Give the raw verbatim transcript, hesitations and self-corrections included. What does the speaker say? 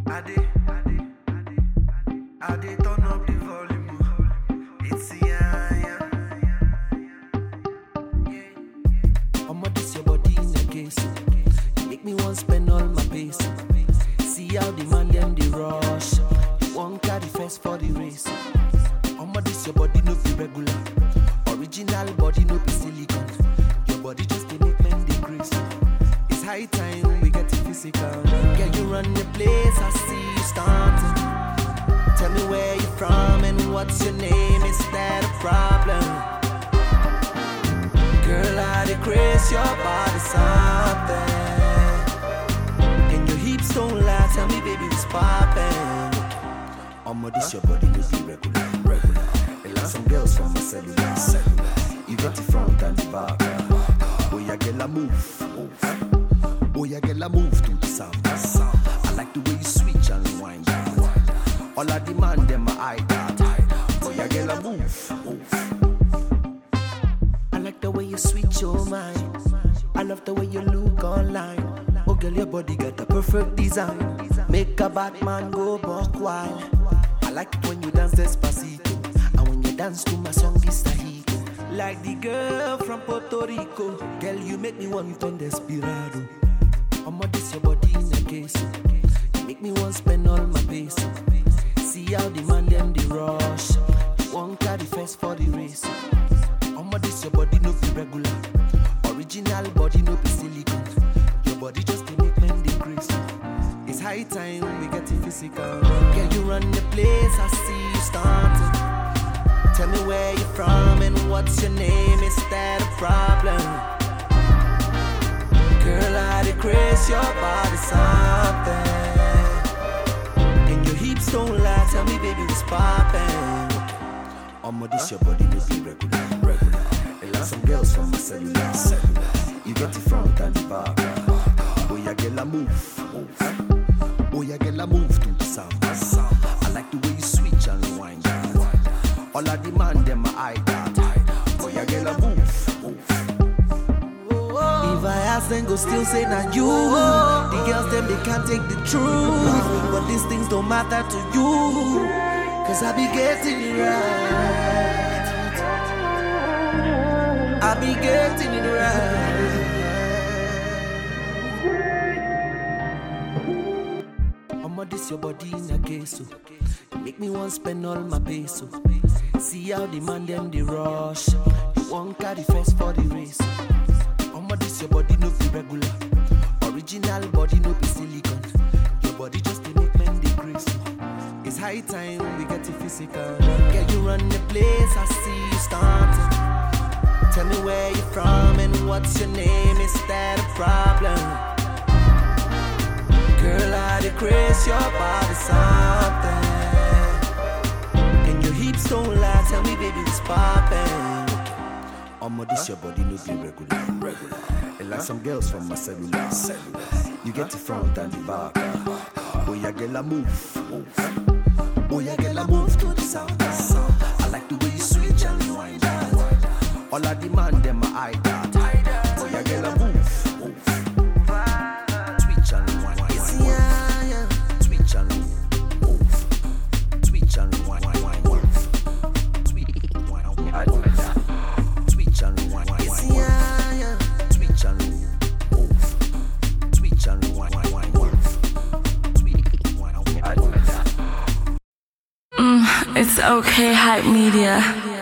I did, I did, I did, I did turn up the volume. It's yeah, yeah. I'ma diss your body in a case. You make me want spend all my pace. See how the man them they rush. You won't carry first for the race. I'ma diss your body no be regular. Original body no be silicone. Your body just to make men they grace. It's high time we get physical. Girl, you run the place, I see you starting. Tell me where you from and what's your name, is that a problem? Girl, I decrease your body something. And your hips don't lie, tell me baby what's poppin'. I'ma diss your body no be regular, regular. And like some girls from my cellular, cellular. You get the front and the back. Oh yeah, girl, I move, move. Oh yeah, girl, I move to the sound. I like the way you switch and rewind. All I demand them my eye that. Oh yeah, girl, I move, move. I like the way you switch your mind. I love the way you look online. Oh girl, your body got a perfect design. Make a bad man go buck wild. I like it when you dance Despacito, and when you dance to my song Despacito. Like the girl from Puerto Rico. Girl, you make me want to desperado. I'ma diss your body in a case. You make me want spend all my pace. See how the man them they rush. You won't carry first for the race. I'ma diss your body no be regular. Original body no be silicone. Your body just to make men they grace. It's high time we get it physical. Girl, you run the place, I see you starting. Tell me where you from and what's your name, is that a problem? Girl, I decrease your body something. And your hips don't lie, tell me baby what's poppin'. I'ma diss your body no be regular, regular. And like some girls from my cellular, cellular. You get the front and the back. Oh yeah, girl, I move, move. Oh yeah, girl, I move to the sound. I like the way you switch and rewind. All I demand them my eye that. Oh yeah, girl, I move, move. If I ask them, go still say not you. The girls them they can't take the truth, but these things don't matter to you, cause I be getting it right. I be getting it right. I'ma diss your body in a case, so you make me want spend all my peso. See how the man them they rush. You won't carry first for the race. I'ma diss your body no be regular. Original body no be silicone. Your body just to make men they grace. It's high time we get it physical. Girl, you run the place, I see you starting. Tell me where you from and what's your name, is that a problem? Girl, I decrease your body something. And your hips don't lie, tell me baby what's poppin'. I'ma diss your body no be regular, regular. And like some girls from my cellular, cellular. You get the front and the back. Oh yeah, girl, I move, move. Oh yeah, girl, I move to the sound. I like the way you switch and rewind. All I demand them my eye that. Oh yeah, girl, I move, move. Switch and rewind. Switch and move. Switch and rewind. Switch and rewind. Switch and rewind. Switch and move. Switch and rewind. Mm, it's okay, Hype Media.